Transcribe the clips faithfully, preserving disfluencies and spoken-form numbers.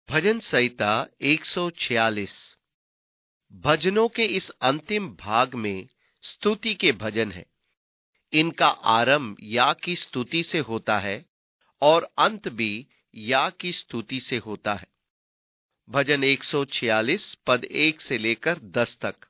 भजन संहिता एक सौ छियालीस। भजनों के इस अंतिम भाग में स्तुति के भजन हैं। इनका आरंभ या की स्तुति से होता है और अंत भी या की स्तुति से होता है। भजन एक सौ छियालीस पद एक से लेकर दस तक।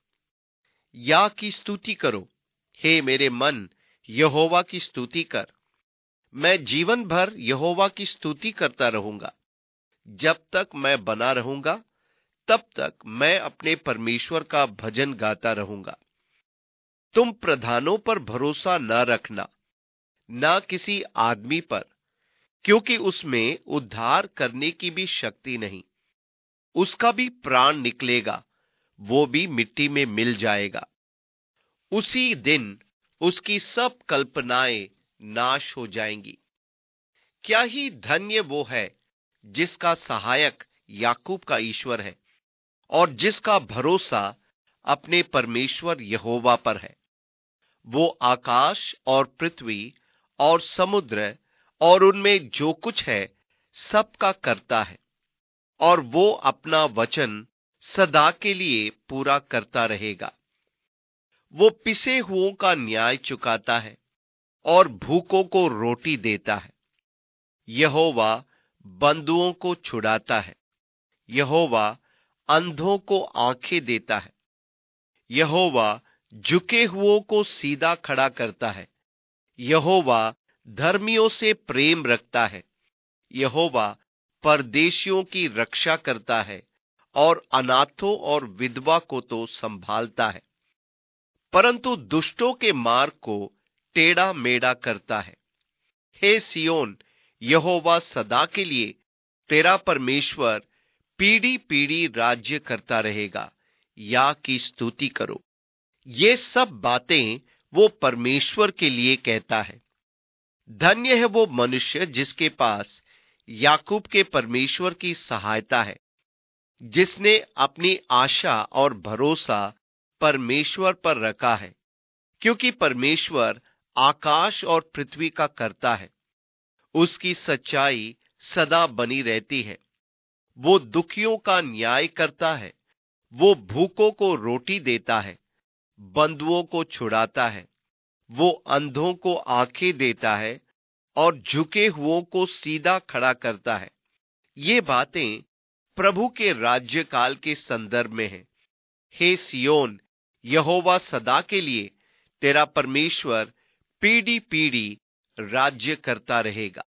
या की स्तुति करो, हे मेरे मन, यहोवा की स्तुति कर। मैं जीवन भर यहोवा की स्तुति करता रहूंगा। जब तक मैं बना रहूंगा तब तक मैं अपने परमेश्वर का भजन गाता रहूंगा। तुम प्रधानों पर भरोसा न रखना, न किसी आदमी पर, क्योंकि उसमें उद्धार करने की भी शक्ति नहीं। उसका भी प्राण निकलेगा, वो भी मिट्टी में मिल जाएगा। उसी दिन उसकी सब कल्पनाएं नाश हो जाएंगी। क्या ही धन्य वो है जिसका सहायक याकूब का ईश्वर है और जिसका भरोसा अपने परमेश्वर यहोवा पर है। वो आकाश और पृथ्वी और समुद्र और उनमें जो कुछ है सबका करता है, और वो अपना वचन सदा के लिए पूरा करता रहेगा। वो पिसे हुओं का न्याय चुकाता है और भूखों को रोटी देता है। यहोवा बंधुओं को छुड़ाता है। यहोवा अंधों को आंखें देता है। यहोवा झुके हुओं को सीधा खड़ा करता है। यहोवा धर्मियों से प्रेम रखता है। यहोवा परदेशियों की रक्षा करता है और अनाथों और विधवा को तो संभालता है, परंतु दुष्टों के मार्ग को टेढ़ा मेढ़ा करता है। हे सियोन, यहोवा सदा के लिए तेरा परमेश्वर पीढ़ी पीढ़ी राज्य करता रहेगा। या की स्तुति करो। ये सब बातें वो परमेश्वर के लिए कहता है। धन्य है वो मनुष्य जिसके पास याकूब के परमेश्वर की सहायता है, जिसने अपनी आशा और भरोसा परमेश्वर पर रखा है, क्योंकि परमेश्वर आकाश और पृथ्वी का करता है। उसकी सच्चाई सदा बनी रहती है। वो दुखियों का न्याय करता है। वो भूखों को रोटी देता है, बंधुओं को छुड़ाता है। वो अंधों को आंखें देता है और झुके हुओं को सीधा खड़ा करता है। ये बातें प्रभु के राज्यकाल के संदर्भ में हैं। हे सियोन, यहोवा सदा के लिए तेरा परमेश्वर पीढ़ी पीढ़ी राज्य करता रहेगा।